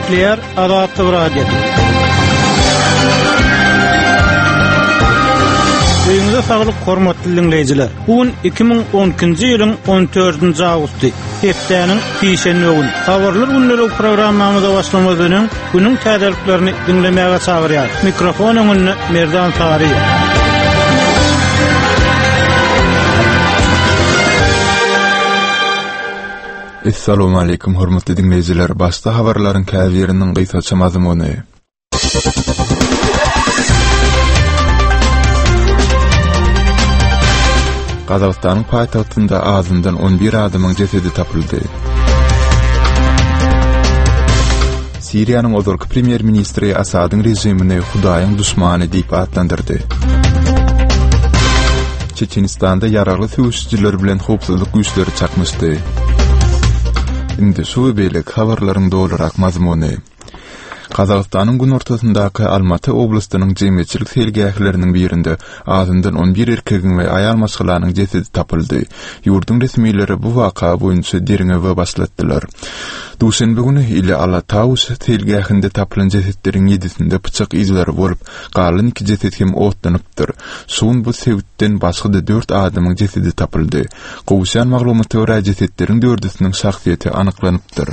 Nükleer Azatlyk Radio. Öýüňizde saglyk hormatly dinleýijiler. Bugün 2012-nji ýylyň 14-nji awgusty. Hepdeniň pişenli gün. Habarlar günleri programmamyza başlamadan günüň täzeliklerini dinlemäge çagyrýar. Mikrofon öňünde Merdan Tary. Assalamu alaykum hormatly dinleýijiler. Başda habarlaryň käbiriniň gysgaça mazmuny. Qazaqstanyň paýtagtynda azyndan 11 adamyň jesedi tapyldy. Siriýanyň ozurky premier ministri Asadyň rejimini Hudaýyň düşmany diýip atlandyrdy. Çeçenistanda yararly söwüşçiler bilen howpsuzlyk güýçleri çakmışdy. Indi şu beýlek habarlaryň dolarak mazmuny. Qazaqstanyň gün ortasyndaky Almaty oblastynyň jemgyýetçilik selgähleriniň birinde azyndan 11 erkegiň we aýal maşgulanyň jesedi tapyldy. Ýurdun resmiýetleri bu waka boýunça deriňe başlatdylar. Duşanbe güni ile Alataus selgähinde tapylan jesetleriň 7-sinde pyçak izleri bolup, galan 2 jeset hem otlanypdyr. Şuň bu sebäpden başga da 4 adamyň jesedi tapyldy. Gowşan maglumaty görä jesetleriň 4-üsiniň şahsiýeti anyklanypdyr.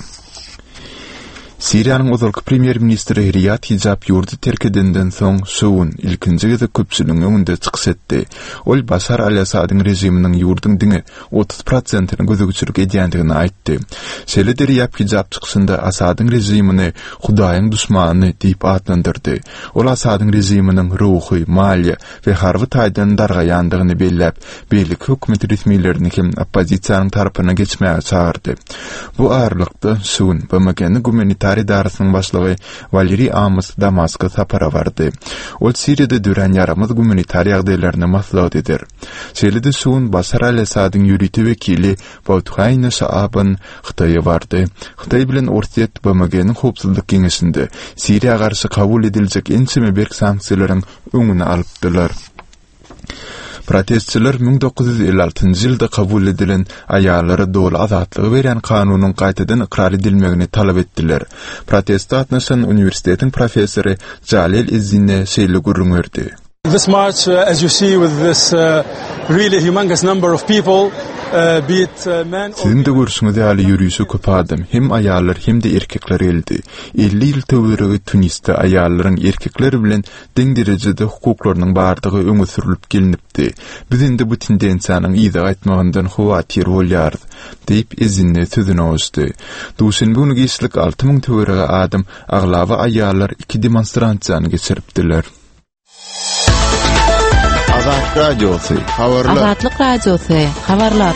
Siriýanyň ozurky premier ministri Riyad Hijab ýurdy terk edenden soň şuň ilkinji gede köpçüligiň öňünde çykyş etdi. Ol Başar al-Asadyň rejiminiň ýurdyň diňi 30%-ni gözegçilik edýändigini aýtdy. Şeýle Riyad Hijab çykyşynda Asadyň rejimini Hudaýyň düşmany diýip atlandyrdy. Ol Asadyň rejiminiň ruhy, maliýe we harby taýdan dargaýandygyny belläp, beýlik hökümet resmiýetlerini hem oppozisiýanyň tarapyna geçmäge çağırdy. Bu aýrlykda şuň BMG'niň gumanitar idarasının başlığı Valeri Amos Damask'a sapara vardı. O Siriýede dören yaramaz gumanitar ýagdaýlaryna maslahat eder. Şeýle-de şuň Başar al-Asadyň ýürütü wekili Bawthaýna Şaabyn Hytaýa bardy. Hytaý bilen Orsiýet BMG'niň howpsuzlyk geňeşinde Siriýa garşy kabul ediljek ençeme berk sanksiýalaryň öňüne alypdylar. Protestçiler 1956-njy ýylda kabul edilen aýallara doly azatlygy beren kanunyň gaýtadan ikrar edilmegini talap etdiler. Protestde atnaşan uniwersitetiň professory Jalil Izzine şeýle gurrunýardy. This march, as you see with this really humongous number of people, be it men or Sizin de görüşüňizde ýaly ýürüýüşe köp adam, hem aýallar hem de erkekler geldi. 50 ýyl töweregi Tunisde aýallaryň erkekler bilen deň derejede hukuklarynyň bardygy öňe sürilip gelinipdi. Biz indi bu tendensiýanyň ýa-da aýtmagyndan howatyr bolýar diýip Izinne sözüne açdy. Duşanbe güni geçlik 6000 töweregi adam aglaby aýallar 2 demonstrasiýany geçiripdiler. Azatlyk radiosu, habarlar. Azatlyk radiosu, habarlar.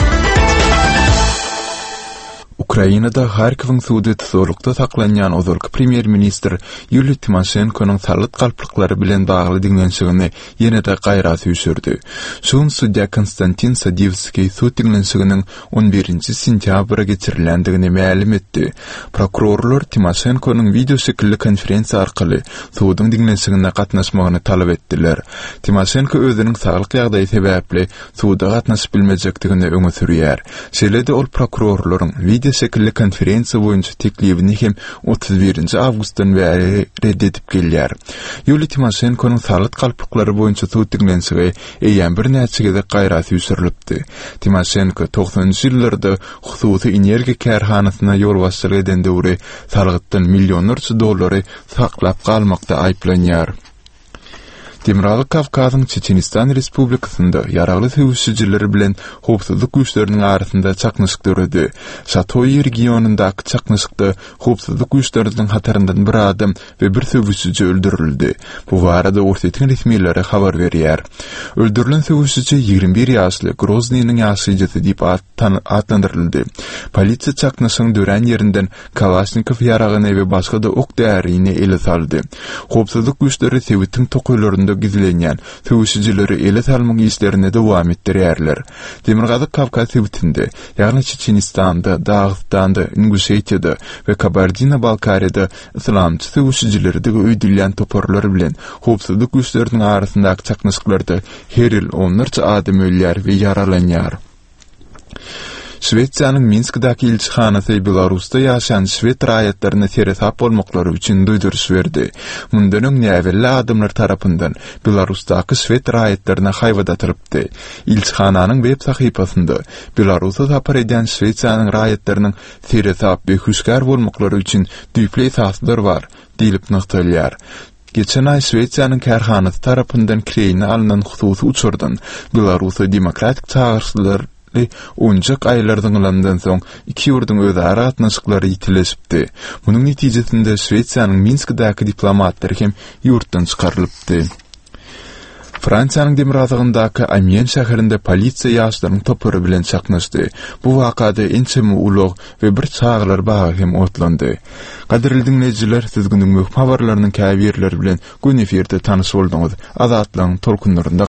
Ukrainada Harkiwň suwdety zorlukda saklanýan ozurky premier ministr Yuliy Tymoshenko'nyň salyt galplyklary bilen bagly dinlenşigini ýene-de gaýra süýşürdi. Şuň судья Konstantin Sadivskiy suw dinlenşiginiň 11-nji sentýabra geçirilendigini ma'lum etdi. Prokurorlar Tymoshenko'nyň video şekilli konferensiýa arkaly suwdyň dinlenşigine gatnaşmagyny talap etdiler. Tymoshenko özüniň saglyk ýagdaýy sebäpli suwda gatnaşyp bilmejekdigini öňe sürýär. Şeýle-de ol prokurorlaryň video şekilli konferensiýa boýunça teklifini hem 31-nji awgustdan bäri reddedip gelýär. Yuliy Tymoshenko'nyň salyt galplyklary boýunça suw dinlenşigi eýen bir näçe gede gaýra süýşürilipdi. Tymoshenko 90-njy ýyllarda hususy energiýa kärhanasyna ýol başçylyk eden döwri salygatdan millionlarça dollary saklap galmakda aýplanýar. Demirali Kavkazyň Çeçenistan Respublikasynda yaragly söwüşçiler bilen howpsuzlyk güýçleriniň arasynda çaknyşyk döredi. Şatoy regionundaky çaknyşykda howpsuzlyk güýçleriniň hataryndan bir adam we bir söwüşçi öldürildi. Bu barada Orsiýetiň resmiýetleri habar berýär. Öldürilen söwüşçi 21 ýaşly Groznyň ýaşaýjy diýip atlandyryldy. Polisiýa çaknyşyň dören ýerinden Kalashnikov ýaragyny we başga da ok därini ele saldy. Howpsuzlyk güýçleri Sewitiň tokoýlarynda gizlenýän söwüşçileri ele salmagy işlerini dowam etdirýärler. Demirgazy Kavkaz Sewitinde, ýagny Çeçenistanda, Dağıstanda, Ingushetiyada we Kabardino-Balkariýada islamçy söwüşçileri de öýdülýän toporlar bilen howpsuzlyk güýçleriniň arasyndaky çaknyşyklarda her ýyl onlarça adam ölýär we yaralanýar. Şwetsiýanyň Minskdäki ilçihanasy Belarusda ýaşaýan Şwed raýatlaryna teretap bolmaklary üçin duýduruş berdi. Mundan öň näwelli adamlar tarapyndan Belarusdaky Şwed raýatlaryna haýwadatyrlypdy. İlçihananyň web sahypasynda Belarusda tapar eden Şwetsiýanyň raýatlarynyň teretap we hüskär bolmaklary üçin düýpli esaslar bar, diýilip noktalýar. Geçen ay Şwetsiýanyň kärhanasy tarapyndan Kreýine alynan hususy uçurdan Belarusy demokratik çağrışlar onjak aýlardan alandan soň iki ýurduň özara atnaşyklary ýitileşipdi. Munyň netijesinde Şwetsiýanyň Minskdäki diplomatlary hem ýurtdan çykarylypdy. Fransiýanyň Demirazygyndaky Amiens şäherinde polisiýa ýaşlaryň topary bilen çaknaşdy. Bu wakada ençemi ulug we bir çağlar bagy hem otlandy. Gaderli dinleyijiler, siz günüň möhüm habarlarynyň käbirleri bilen gün eferde tanyş boldyňyz. Azatlyň tolkunlarynda